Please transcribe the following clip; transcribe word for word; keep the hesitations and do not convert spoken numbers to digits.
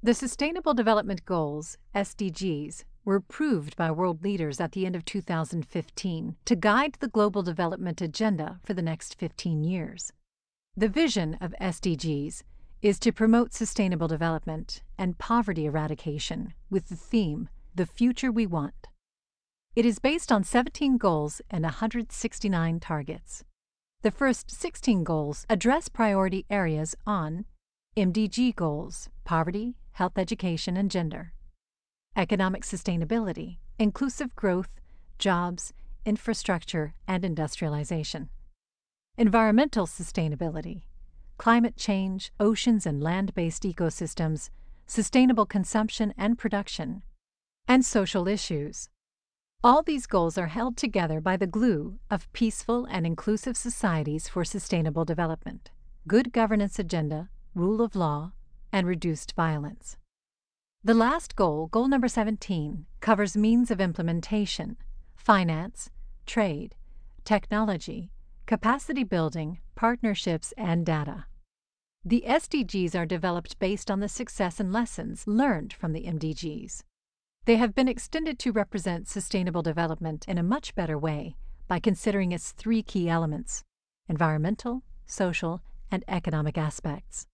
The Sustainable Development Goals, S D Gs, were approved by world leaders at the end of two thousand fifteen to guide the global development agenda for the next fifteen years. The vision of S D Gs is to promote sustainable development and poverty eradication with the theme, The Future We Want. It is based on seventeen goals and one hundred sixty-nine targets. The first sixteen goals address priority areas on M D G goals, poverty, health, education, and gender; economic sustainability, inclusive growth, jobs, infrastructure, and industrialization; environmental sustainability, climate change, oceans and land-based ecosystems, sustainable consumption and production; and social issues. All these goals are held together by the glue of peaceful and inclusive societies for sustainable development, good governance agenda, rule of law, and reduced violence. The last goal, goal number seventeen, covers means of implementation, finance, trade, technology, capacity building, partnerships, and data. The S D Gs are developed based on the success and lessons learned from the M D Gs. They have been extended to represent sustainable development in a much better way by considering its three key elements: environmental, social, and economic aspects.